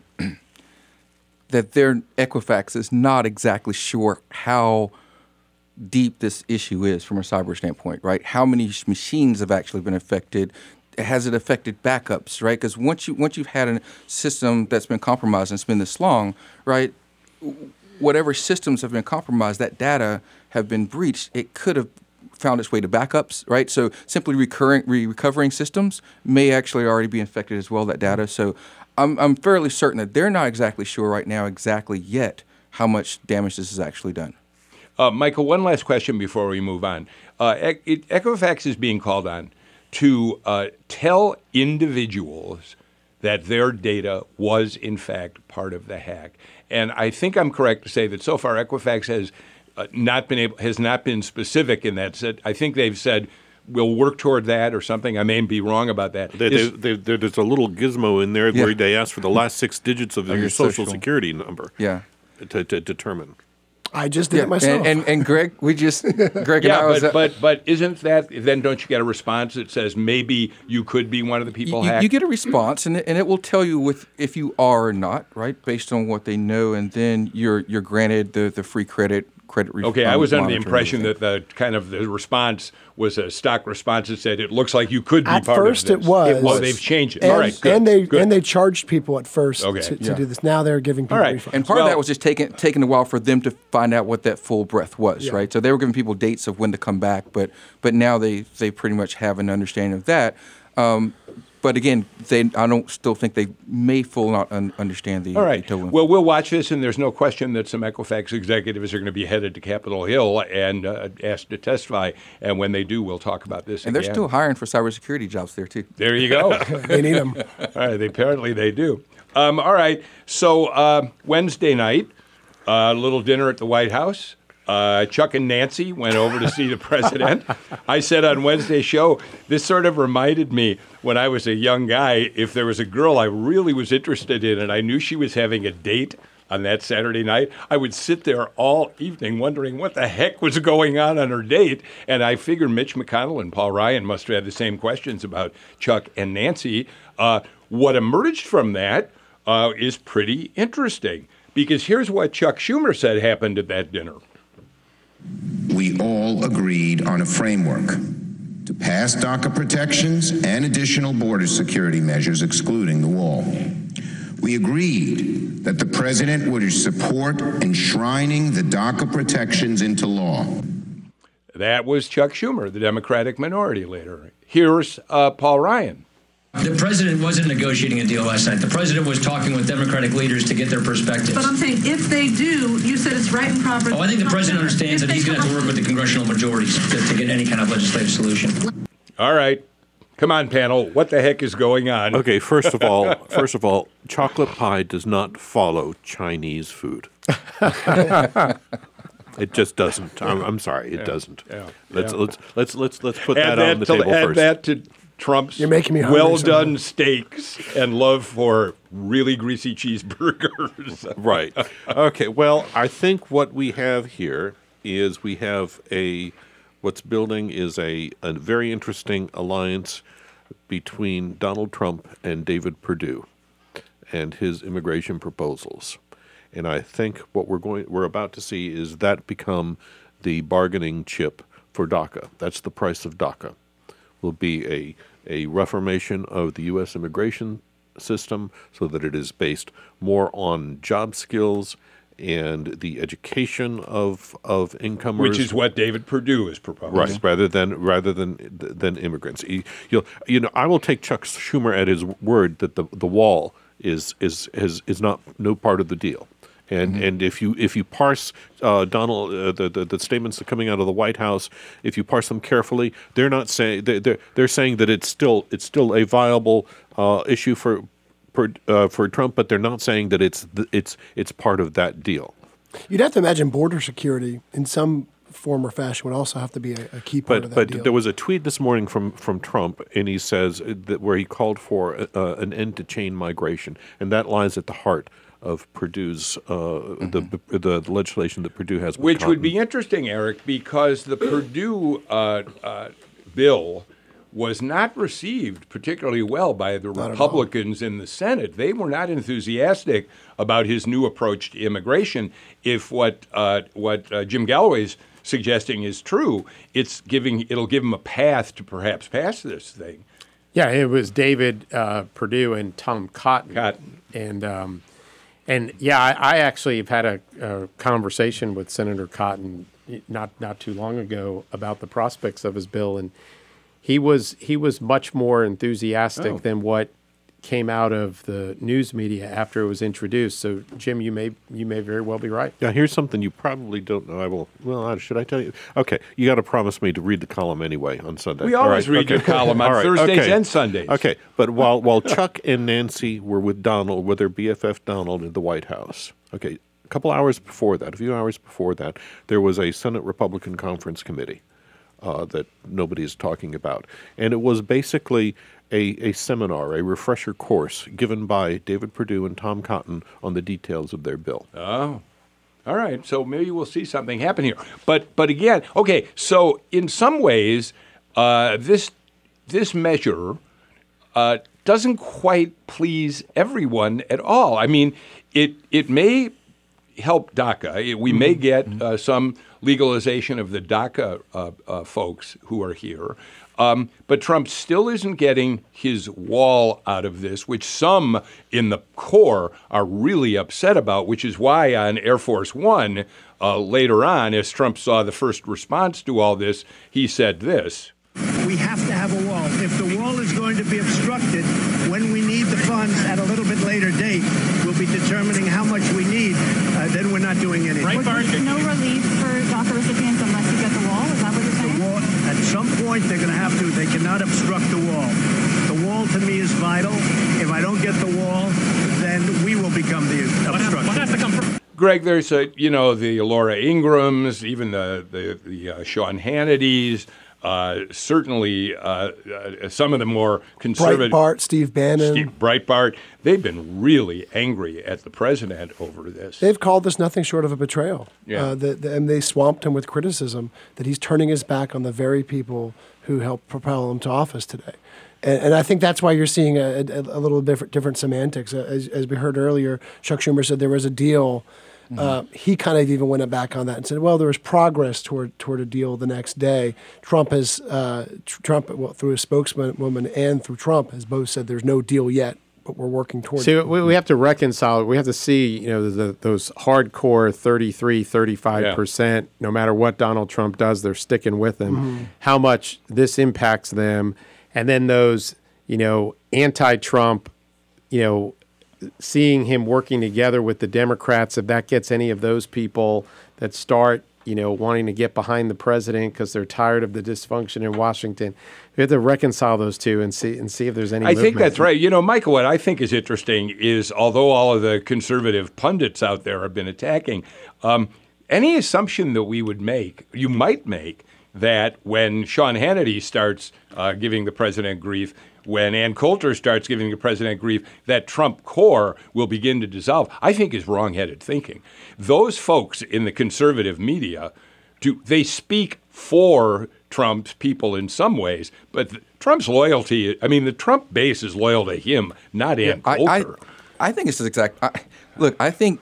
that their Equifax is not exactly sure how deep this issue is from a cyber standpoint, right? How many machines have actually been affected? Has it affected backups, right? Because once you once you've had a system that's been compromised and it's been this long, right? Whatever systems have been compromised, that data have been breached. It could have found its way to backups, right? So simply recurring re- recovering systems may actually already be infected as well. That data. So I'm I'm fairly certain that they're not exactly sure right now, exactly yet, how much damage this has actually done. Uh, Michael, one last question before we move on. Uh, E- it, Equifax is being called on to uh, tell individuals that their data was, in fact, part of the hack. And I think I'm correct to say that so far Equifax has uh, not been able, has not been specific in that. Said, I think they've said we'll work toward that or something. I may be wrong about that. They, Is- they, they, there's a little gizmo in there Yeah. where they ask for the last six digits of Of your, your social social. security number Yeah. to, to determine. I just did it myself. And, and and Greg, we just Greg and yeah, I was but, uh, but but isn't that then? Don't you get a response that says maybe you could be one of the people you, hacked? you get a response, and it, and it will tell you with if you are or not, right, based on what they know, and then you're you're granted the, the free credit credit. Re- Okay, I um, was under the monitoring impression and that the kind of the response was a stock response that said it looks like you could be At part first of it this. was. Oh, they've changed it. and, All right, good. and they good. and they charged people at first Okay. to, to Yeah. do this. Now they're giving people All right. refunds. And part Well- of that was just taking taking a while for them to find out what that full breath was, Yeah. right? So they were giving people dates of when to come back, but but now they they pretty much have an understanding of that. Um, but again, they I don't still think they may full not un- understand the, All right. the total. Well, we'll watch this, and there's no question that some Equifax executives are going to be headed to Capitol Hill and uh, asked to testify. And when they do, we'll talk about this and they're again. still hiring for cybersecurity jobs there too. There you go. They need them. All right. They, apparently they do. Um, all right. So uh, Wednesday night, a uh, little dinner at the White House. Uh, Chuck and Nancy went over to see the president. I said on Wednesday's show, this sort of reminded me when I was a young guy, if there was a girl I really was interested in and I knew she was having a date on that Saturday night, I would sit there all evening wondering what the heck was going on on her date. And I figured Mitch McConnell and Paul Ryan must have had the same questions about Chuck and Nancy. Uh, what emerged from that uh, is pretty interesting, because here's what Chuck Schumer said happened at that dinner. We all agreed on a framework to pass DACA protections and additional border security measures excluding the wall. We agreed that the president would support enshrining the DACA protections into law. That was Chuck Schumer, the Democratic Minority Leader. Here's uh, Paul Ryan. The president wasn't negotiating a deal last night. The president was talking with Democratic leaders to get their perspectives. But I'm saying if they do, you said it's right and proper. Oh, I think the president understands If that he's they going to have to come work with the congressional majorities to, to get any kind of legislative solution. All right. Come on, panel. What the heck is going on? Okay, first of all, first of all, chocolate pie does not follow Chinese food. It just doesn't. I'm, I'm sorry, it Yeah, doesn't. yeah, let's, yeah. let's let's let's let's put Add that, on the to, table add first. that to Trump's You're making me hungry, well-done Senator. steaks and love for really greasy cheeseburgers. Right. Okay. Well, I think what we have here is we have a what's building is a, a very interesting alliance between Donald Trump and David Perdue and his immigration proposals. And I think what we're going we're about to see is that become the bargaining chip for DACA. That's the price of DACA. Will be a a reformation of the U S immigration system so that it is based more on job skills and the education of of incomers, Which is what David Perdue is proposing. right, rather than rather than than immigrants. You, you'll, you know, I will take Chuck Schumer at his word that the the wall is is is is not no part of the deal. And Mm-hmm. and if you if you parse uh, Donald uh, the, the the statements that are coming out of the White House, if you parse them carefully, they're not saying they're they're, they're saying that it's still it's still a viable uh, issue for for, uh, for Trump, but they're not saying that it's the, it's it's part of that deal. You'd have to imagine border security in some form or fashion would also have to be a, a key part But of that but deal. there was a tweet this morning from, from Trump, and he says that where he called for uh, an end to chain migration, and that lies at the heart of Purdue's uh, mm-hmm. the the legislation that Perdue has, with Which Cotton. would be interesting, Eric, because the Perdue uh, uh, bill was not received particularly well by the Not Republicans in the Senate. They were not enthusiastic about his new approach to immigration. If what uh, what uh, Jim Galloway's suggesting is true, it's giving it'll give him a path to perhaps pass this thing. Yeah, it was David uh, Perdue and Tom Cotton. Cotton. And um, and yeah, I, I actually have had a, a conversation with Senator Cotton not not too long ago about the prospects of his bill, and he was he was much more enthusiastic Oh. than what came out of the news media after it was introduced. So, Jim, you may you may very well be right. Yeah, here's something you probably don't know. I will. Well, should I tell you? Okay, you got to promise me to read the column anyway on Sunday. We always right? read okay. your column on right. Thursdays okay. and Sundays. Okay, but while while Chuck and Nancy were with Donald, with their B F F Donald in the White House, okay, a couple hours before that, a few hours before that, there was a Senate Republican Conference Committee uh, that nobody is talking about, and it was basically A, a seminar, a refresher course given by David Perdue and Tom Cotton on the details of their bill. Oh, all right. So maybe we'll see something happen here. But but again, okay. So in some ways, uh, this this measure uh, doesn't quite please everyone at all. I mean, it it may help DACA. We may get uh, some legalization of the DACA uh, uh, folks who are here. Um, but Trump still isn't getting his wall out of this, which some in the core are really upset about, which is why on Air Force One, uh, later on, as Trump saw the first response to all this, he said this. We have to have a wall. If the wall is going to be obstructed, when we need the funds at a little bit later date, we'll be determining how much we need. Uh, then we're not doing anything. Right, There's no relief for DACA recipients unless you get the wall. Is that what you're saying? The wall, at some point, they're going to have to. They cannot obstruct the wall. The wall, to me, is vital. If I don't get the wall, then we will become the obstruction. What has to come first? Greg, there's a, you know, the Laura Ingrams, even the the, the uh, Sean Hannitys. Uh, certainly, uh, uh, some of the more conservative... Breitbart, Steve Bannon. Steve Breitbart, they've been really angry at the president over this. They've called this nothing short of a betrayal. Yeah. Uh, the, the, and they swamped him with criticism that he's turning his back on the very people who helped propel him to office today. And, and I think that's why you're seeing a, a, a little different, different semantics. As, as we heard earlier, Chuck Schumer said there was a deal. Mm-hmm. Uh, he kind of even went back on that and said, well, there was progress toward toward a deal the next day. Trump has, uh, Trump, well, through his spokeswoman and through Trump, has both said there's no deal yet, but we're working towards See, it. we, we have to reconcile. We have to see, you know, the, those hardcore thirty-three, thirty-five percent, yeah. no matter what Donald Trump does, they're sticking with him, mm-hmm. how much this impacts them. And then those, you know, anti-Trump, you know, seeing him working together with the Democrats, if that gets any of those people that start, you know, wanting to get behind the president because they're tired of the dysfunction in Washington, we have to reconcile those two and see and see if there's any I movement. think that's right. You know, Michael, what I think is interesting is, although all of the conservative pundits out there have been attacking, um, any assumption that we would make, you might make, that when Sean Hannity starts uh, giving the president grief, when Ann Coulter starts giving the president grief, that Trump core will begin to dissolve, I think is wrong-headed thinking. Those folks in the conservative media, do they speak for Trump's people in some ways, but the, Trump's loyalty, I mean, the Trump base is loyal to him, not Ann yeah, Coulter. I, I, I think it's the exact. I, look, I think,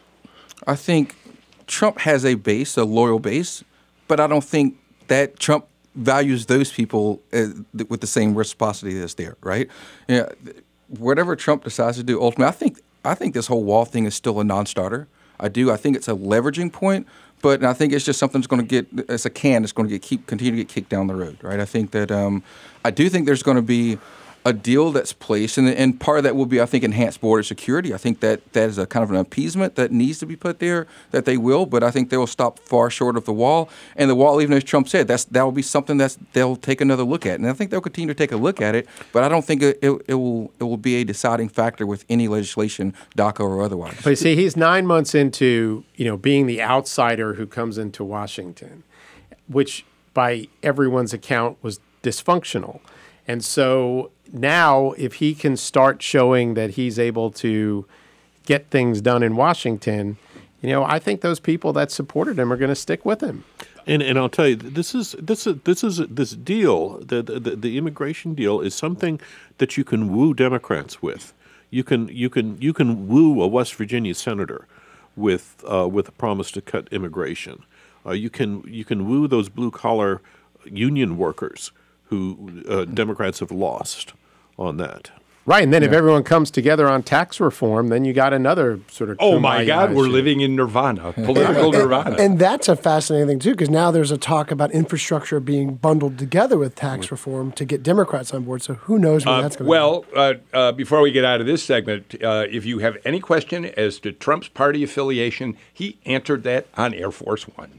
I think Trump has a base, a loyal base, but I don't think that Trump values those people uh, th- with the same reciprocity that's there, right? Yeah, whatever Trump decides to do, ultimately, I think I think this whole wall thing is still a non-starter. I do. I think it's a leveraging point, but I think it's just something that's going to get. It's a can that's going to get keep continue to get kicked down the road, right? I think that um, I do think there's going to be a deal that's placed, and, and part of that will be, I think, enhanced border security. I think that that is a kind of an appeasement that needs to be put there, that they will, but I think they will stop far short of the wall. And the wall, even as Trump said, that's that will be something that's they'll take another look at. And I think they'll continue to take a look at it, but I don't think it, it, it will it will be a deciding factor with any legislation, DACA or otherwise. But see, he's nine months into, you know, being the outsider who comes into Washington, which by everyone's account was dysfunctional. And so now, if he can start showing that he's able to get things done in Washington, you know, I think those people that supported him are going to stick with him. And and I'll tell you, this is this is this is this deal, the, the the immigration deal, is something that you can woo Democrats with. You can you can you can woo a West Virginia senator with uh, with a promise to cut immigration. Uh, you can you can woo those blue collar union workers who uh, Democrats have lost on that. Right, and then Yeah. if everyone comes together on tax reform, then you got another sort of. Oh my kumbaya God, we're issue. living in nirvana, political nirvana. And that's a fascinating thing, too, because now there's a talk about infrastructure being bundled together with tax reform to get Democrats on board. So who knows where Uh, that's going to well, uh, uh, before we get out of this segment, uh, if you have any question as to Trump's party affiliation, he answered that on Air Force One.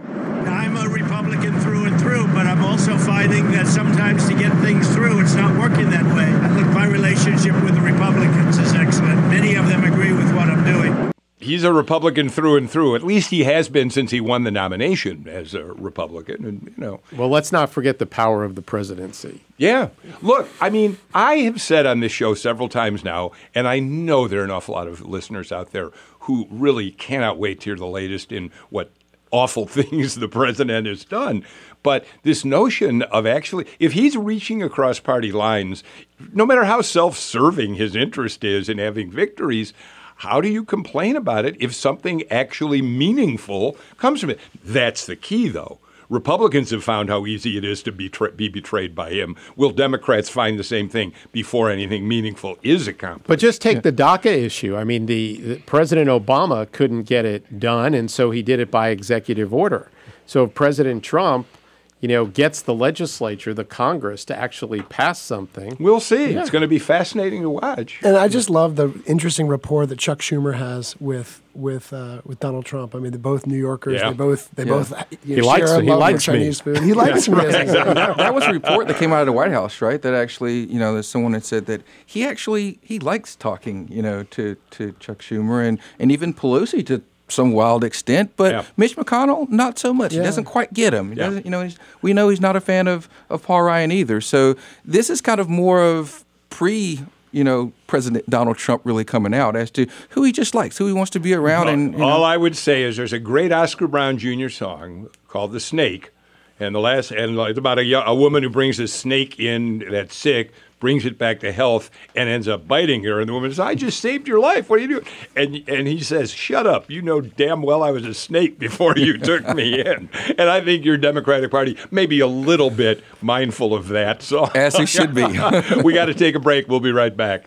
I'm a Republican through and through, but I'm also finding that sometimes to get things through, it's not working that way. I think my relationship with the Republicans is excellent. Many of them agree with what I'm doing. He's a Republican through and through. At least he has been since he won the nomination as a Republican. And you know, Well, let's not forget the power of the presidency. yeah. Look, I mean, I have said on this show several times now, and I know there are an awful lot of listeners out there who really cannot wait to hear the latest in what awful things the president has done. But this notion of actually, if he's reaching across party lines, no matter how self-serving his interest is in having victories, how do you complain about it if something actually meaningful comes from it? That's the key, though. Republicans have found how easy it is to be, tra- be betrayed by him. Will Democrats find the same thing before anything meaningful is accomplished? But just take the DACA issue. I mean, the, the President Obama couldn't get it done, and so he did it by executive order. So if President Trump, you know, gets the legislature, the Congress, to actually pass something, we'll see. Yeah. It's going to be fascinating to watch. And I just love the interesting rapport that Chuck Schumer has with with uh, with Donald Trump. I mean, they're both New Yorkers. Yeah. They both they Yeah. both you He know, likes share a it. He love for likes me. Chinese food. He likes me. that, that was a report that came out of the White House, right? That actually, you know, there's someone that said that he actually he likes talking, you know, to, to Chuck Schumer and, and even Pelosi to some wild extent, but Yeah. Mitch McConnell not so much. Yeah. He doesn't quite get him. He Yeah. doesn't, you know, he's, we know he's not a fan of, of Paul Ryan either. So this is kind of more of pre, you know, President Donald Trump really coming out as to who he just likes, who he wants to be around. and you know. All I would say is there's a great Oscar Brown Junior song called "The Snake," and the last and it's about a, yo- a woman who brings a snake in that's sick, brings it back to health, and ends up biting her. And the woman says, "I just saved your life. What are you doing?" And and he says, "Shut up. You know damn well I was a snake before you took me in." And I think your Democratic Party may be a little bit mindful of that. So As he should be. We got to take a break. We'll be right back.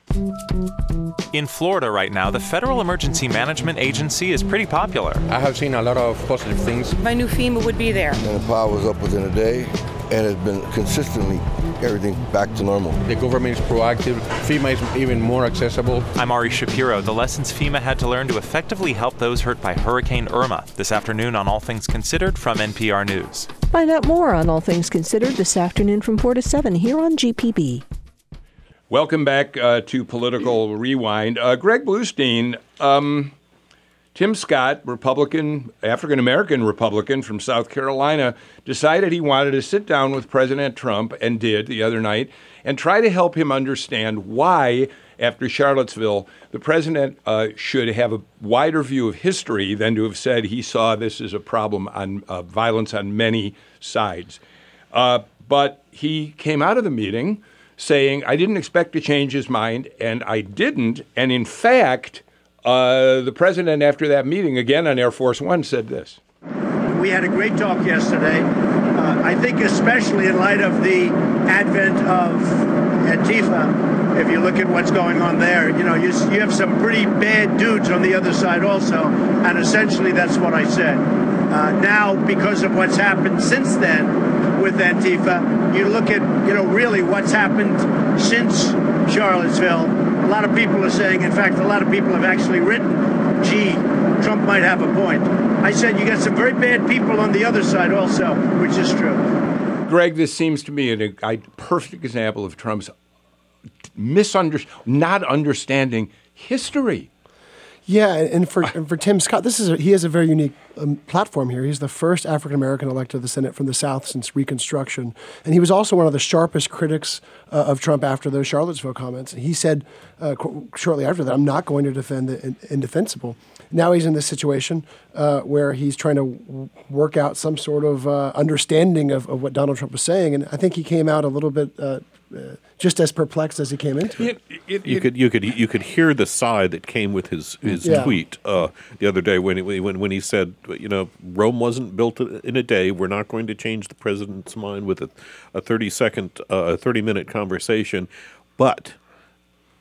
In Florida right now, the Federal Emergency Management Agency is pretty popular. I have seen a lot of positive things. I knew FEMA would be there. And the power was up within a day, and it's been consistently everything back to normal. The government is proactive. FEMA is even more accessible. I'm Ari Shapiro. The lessons FEMA had to learn to effectively help those hurt by Hurricane Irma. This afternoon on All Things Considered from N P R News. Find out more on All Things Considered this afternoon from four to seven here on G P B. Welcome back uh, to Political Rewind. Uh, Greg Bluestein, um, Tim Scott, Republican, African-American Republican from South Carolina, decided he wanted to sit down with President Trump, and did the other night, and try to help him understand why, after Charlottesville, the president uh, should have a wider view of history than to have said he saw this as a problem on uh, violence on many sides. Uh, but he came out of the meeting saying, I didn't expect to change his mind, and I didn't. And in fact, uh, the president, after that meeting, again on Air Force One, said this. We had a great talk yesterday. Uh, I think especially in light of the advent of Antifa, if you look at what's going on there, you know, you, you have some pretty bad dudes on the other side also, and essentially that's what I said. Uh, now, because of what's happened since then with Antifa, you look at, you know, really what's happened since Charlottesville. A lot of people are saying, in fact, a lot of people have actually written, gee, Trump might have a point. I said you got some very bad people on the other side also, which is true. Greg, this seems to me a, a perfect example of Trump's misunder, not understanding history. Yeah, and for and for Tim Scott, this is a, he has a very unique um, platform here. He's the first African American elected to the Senate from the South since Reconstruction, and he was also one of the sharpest critics uh, of Trump after those Charlottesville comments. He said uh, qu- shortly after that, "I'm not going to defend the in- indefensible." Now he's in this situation uh, where he's trying to w- work out some sort of uh, understanding of, of what Donald Trump was saying, and I think he came out a little bit uh, uh, just as perplexed as he came into it. It, it, You it- could you could you could hear the sigh that came with his his Yeah. tweet uh, the other day when he, when when he said, you know, Rome wasn't built in a day. We're not going to change the president's mind with a, a thirty second, uh, a thirty minute conversation, but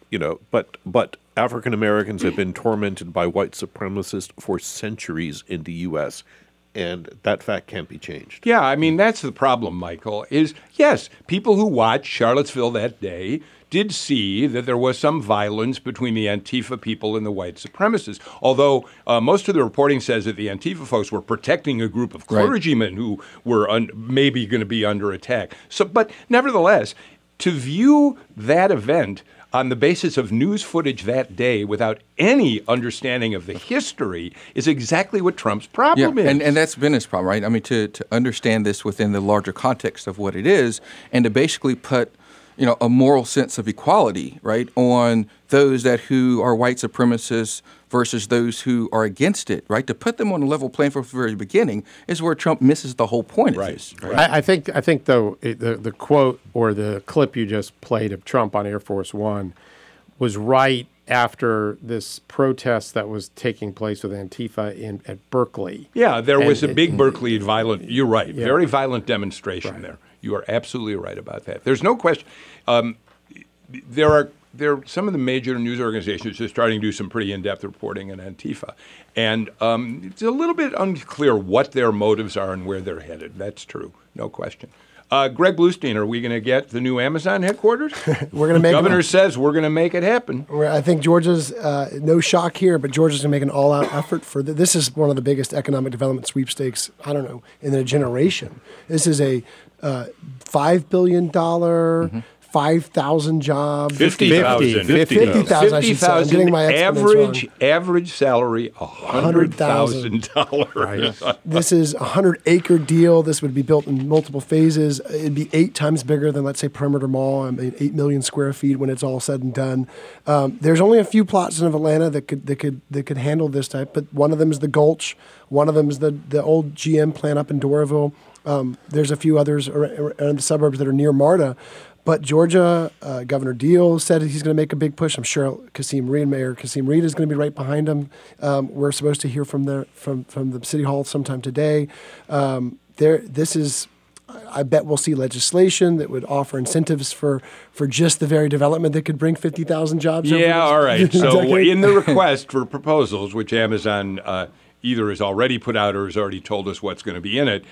you know, but but African Americans have been tormented by white supremacists for centuries in the U S, and that fact can't be changed. Yeah, I mean, that's the problem, Michael, is, yes, people who watched Charlottesville that day did see that there was some violence between the Antifa people and the white supremacists, although uh, most of the reporting says that the Antifa folks were protecting a group of clergymen right. who were un- maybe going to be under attack. So, but nevertheless, to view that event on the basis of news footage that day without any understanding of the history is exactly what Trump's problem yeah, is. And, and that's been his problem, right? I mean, to, to understand this within the larger context of what it is and to basically put, you know, a moral sense of equality, right, on those that who are white supremacists versus those who are against it, right? To put them on a level playing field from the very beginning is where Trump misses the whole point of right. this. Right? I, I think, I think though, it, the, the quote or the clip you just played of Trump on Air Force One was right after this protest that was taking place with Antifa in at Berkeley. Yeah, there was and, a big and, Berkeley violent, you're right, yeah. very violent demonstration right. there. You are absolutely right about that. There's no question. Um, there are there some of the major news organizations are starting to do some pretty in-depth reporting on Antifa. And um, it's a little bit unclear what their motives are and where they're headed. That's true, no question. Uh, Greg Bluestein, are we going to get the new Amazon headquarters? We're going to make. The governor it, says we're going to make it happen. I think Georgia's uh, no shock here, but Georgia's going to make an all-out effort for the, this. Is one of the biggest economic development sweepstakes I don't know in a generation. This is a uh, five billion dollar. Mm-hmm. five thousand jobs. fifty thousand. fifty thousand, I should say. I'm getting my average, wrong. average salary, one hundred thousand dollars. This is a one hundred acre deal. This would be built in multiple phases. It'd be eight times bigger than, let's say, Perimeter Mall. I mean, eight million square feet when it's all said and done. Um, there's only a few plots in Atlanta that could that could that could handle this type, but one of them is the Gulch. One of them is the, the old G M plant up in Doraville. Um, there's a few others around the suburbs that are near MARTA. But Georgia, uh, Governor Deal said he's going to make a big push. I'm sure Kasim Reed, Mayor Kasim Reed, is going to be right behind him. Um, we're supposed to hear from the from from the City Hall sometime today. Um, there, this is. I bet we'll see legislation that would offer incentives for, for just the very development that could bring fifty thousand jobs. Yeah, over all right. So decade. in the request for proposals, which Amazon uh, either has already put out or has already told us what's going to be in it,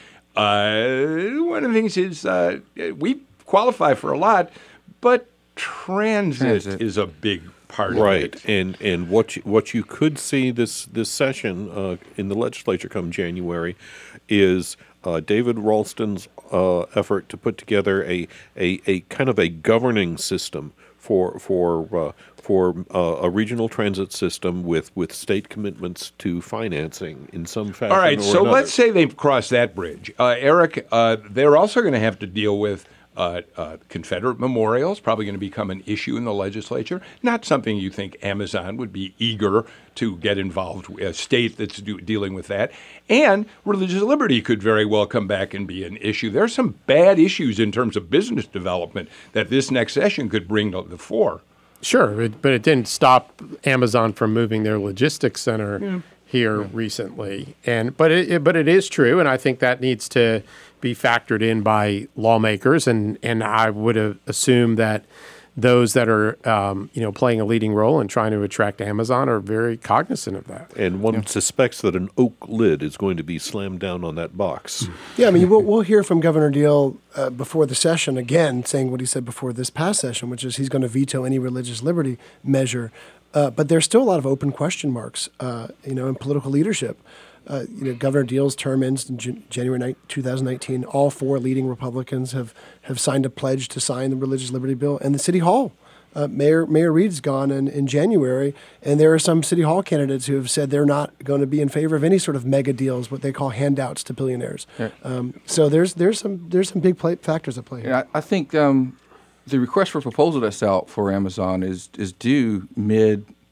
uh, one of the things is uh, we qualify for a lot, but transit, transit. is a big part right. of it. Right, and and what you, what you could see this this session uh, in the legislature come January is uh, David Ralston's uh, effort to put together a, a a kind of a governing system for for uh, for uh, a regional transit system with, with state commitments to financing in some fashion. All right, or so another. let's say they've crossed that bridge, uh, Eric. Uh, they're also going to have to deal with. Uh, uh, Confederate memorials, probably going to become an issue in the legislature. Not something you think Amazon would be eager to get involved with, a state that's do, dealing with that. And religious liberty could very well come back and be an issue. There are some bad issues in terms of business development that this next session could bring to the fore. Sure, it, but it didn't stop Amazon from moving their logistics center yeah. here yeah. recently. And but it, it but it is true, and I think that needs to be factored in by lawmakers, and, and I would assume that those that are um, you know playing a leading role in trying to attract Amazon are very cognizant of that. And one yeah. suspects that an oak lid is going to be slammed down on that box. Yeah, I mean, we'll, we'll hear from Governor Deal uh, before the session again, saying what he said before this past session, which is he's going to veto any religious liberty measure. Uh, but there's still a lot of open question marks, uh, you know, in political leadership. Uh, you know, Governor Deal's term ends in J- January twenty nineteen. All four leading Republicans have, have signed a pledge to sign the religious liberty bill. And the City Hall, uh, Mayor Mayor Reed's gone in, in January, and there are some City Hall candidates who have said they're not going to be in favor of any sort of mega deals, what they call handouts to billionaires. Yeah. Um, so there's there's some there's some big play, factors at play here. Yeah, I think um, the request for proposal that's out for Amazon is is due mid.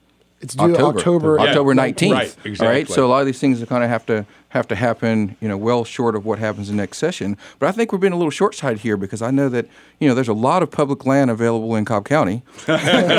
It's due October, October, October nineteenth. Right, exactly. All right, so a lot of these things are kind of have to have to happen, you know, well short of what happens in next session. But I think we're being a little short-sighted here because I know that, you know, there's a lot of public land available in Cobb County, you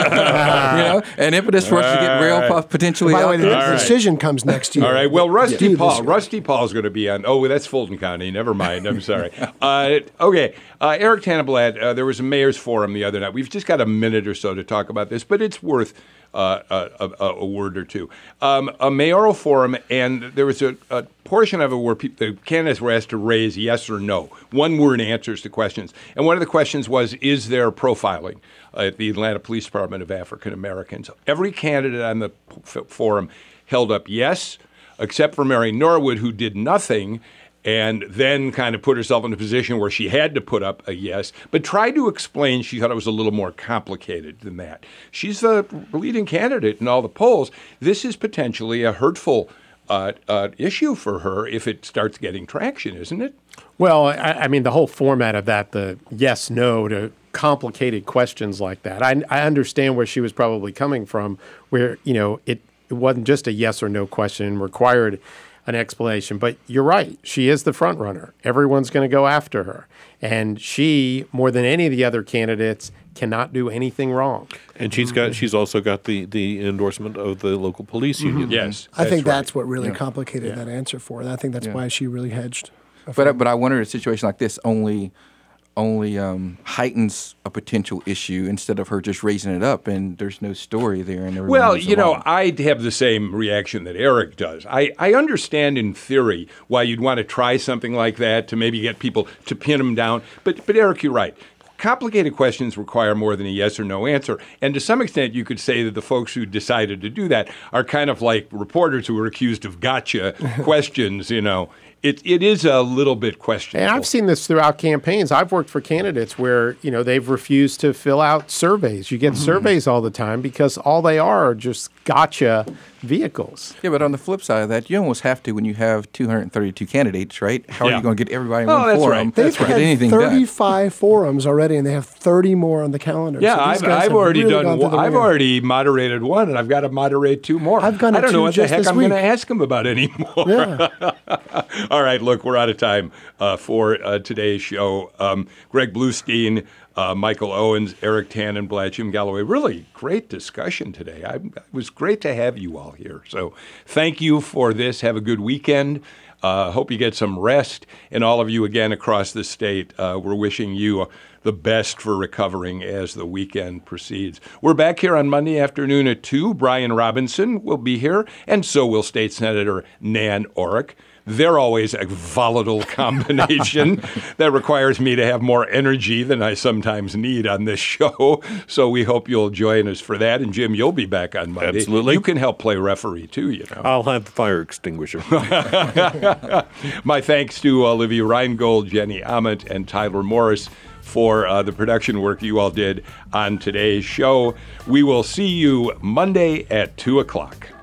know, and impetus for us to get rail po- potentially. By the way, the All right. decision comes next year. All right. Well, Rusty Yeah. Paul. Rusty Paul's going to be on. Oh, that's Fulton County. Never mind. I'm sorry. Uh, okay. Uh, Eric Tannenblatt, uh, there was a mayor's forum the other night. We've just got a minute or so to talk about this, but it's worth uh, a, a, a word or two. Um, a mayoral forum, and there was a, a portion of it where pe- the candidates were asked to raise yes or no, one-word answers to questions. And one of the questions was, is there profiling at the Atlanta Police Department of African Americans? Every candidate on the f- forum held up yes, except for Mary Norwood, who did nothing and then kind of put herself in a position where she had to put up a yes, but tried to explain she thought it was a little more complicated than that. She's the leading candidate in all the polls. This is potentially a hurtful uh, uh, issue for her if it starts getting traction, isn't it? Well, I, I mean, the whole format of that, the yes, no to complicated questions like that, I, I understand where she was probably coming from, where, you know, it, it wasn't just a yes or no question, required an explanation. But you're right. She is the front runner. Everyone's going to go after her. And she, more than any of the other candidates, cannot do anything wrong. And she's got she's also got the, the endorsement of the local police union. Yes. I think right. that's what really Yeah. complicated Yeah. that answer for her. And I think that's Yeah. why she really hedged. But I- but I wonder, a situation like this only only um, heightens a potential issue instead of her just raising it up, and there's no story there. And everyone Well, moves you know, along. I have the same reaction that Eric does. I, I understand in theory why you'd want to try something like that to maybe get people to pin them down. But, but Eric, you're right. Complicated questions require more than a yes or no answer. And to some extent, you could say that the folks who decided to do that are kind of like reporters who were accused of gotcha questions, you know. It, it is a little bit questionable. And I've seen this throughout campaigns. I've worked for candidates where, you know, they've refused to fill out surveys. You get Mm-hmm. surveys all the time because all they are are just gotcha vehicles. Yeah, but on the flip side of that, you almost have to when you have two hundred thirty-two candidates, right? How Yeah. are you going to get everybody in Oh, one that's forum right. to They've get had anything done? thirty-five forums already, and they have thirty more on the calendar. Yeah, So these I've, guys I've have already really done. gone through One, the I've ringer. already moderated one, and I've got to moderate two more. I've gone to I don't know two what the just heck this I'm going to week. ask them about anymore. Yeah. All right, look, we're out of time uh, for uh, today's show. Um, Greg Bluestein, uh, Michael Owens, Eric Tannenblatt, Jim Galloway. Really great discussion today. I, it was great to have you all here. So thank you for this. Have a good weekend. Uh, hope you get some rest. And all of you again across the state, uh, we're wishing you the best for recovering as the weekend proceeds. We're back here on Monday afternoon at two. Brian Robinson will be here, and so will State Senator Nan Orrick. They're always a volatile combination that requires me to have more energy than I sometimes need on this show. So we hope you'll join us for that. And Jim, you'll be back on Monday. Absolutely. You can help play referee too, you know. I'll have the fire extinguisher. My thanks to Olivia Reingold, Jenny Ament, and Tyler Morris for uh, the production work you all did on today's show. We will see you Monday at two o'clock.